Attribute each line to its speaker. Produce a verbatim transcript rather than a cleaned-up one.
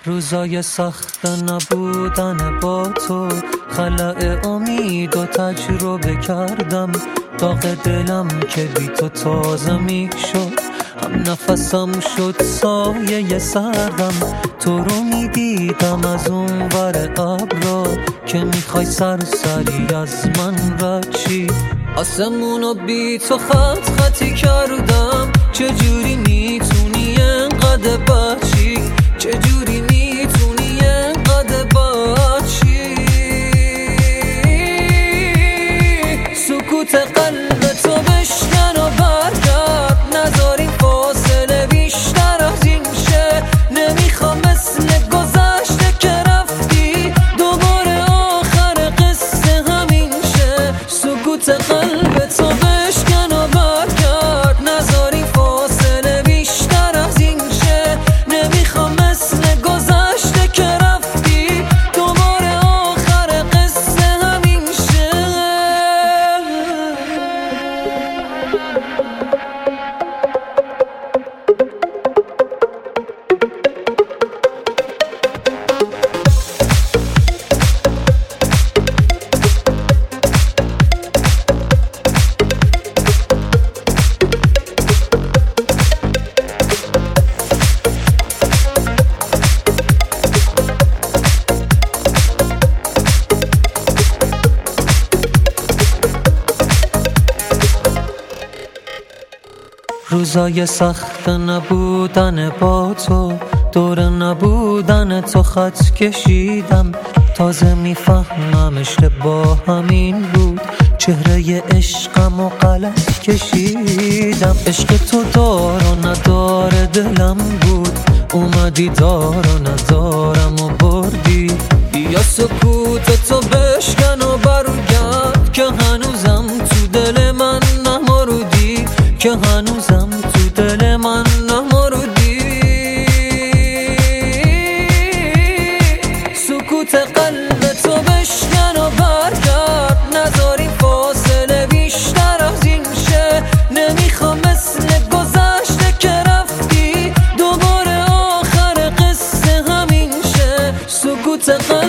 Speaker 1: روزای سخت نبودن با تو، خلأ امید و تجربه کردم. داغ دلم که بی تو تازه می شد، هم نفسم شد سایه سردم. تو رو می دیدم از اون ور ابرا، که میخوای سرسری از من رچی. آسمونو بی تو خط خطی کردم. چجوری میتونی انقدر بچی؟ چجوری میتونی انقدر بچی؟ سکوت قلب تو بشکن و برگرد، نذار این فاصله بیشتر از این شه. نمیخوام مثل گذشته که رفتی دوباره آخر قصه همین شه. سکوت قلب تو بشکن و برگرد، نذار این فاصله بیشتر از این شه. نمیخوام مثل گذشته که رفتی دوباره آخر قصه همین شه. روزای سخت نبودن با تو، دور نبودن تو خط کشیدم. تازه میفهمم اشتباه همین بود، چهره عشقم و غلط کشیدم. عشق تو دار و ندار دلم بود، اومدی دار و ندارم و بردی. یا سکوت تو بشکن و برگرد، که هنوزم تو دل من نمردی، که هنوزم تو دل من نمردی. سکوت قلب تو بشکن و برگرد، نذار این فاصله بیشتر از این شه. نمیخوام مثل گذشته که رفتی دوباره آخر قصه همین شه. سکوت قلب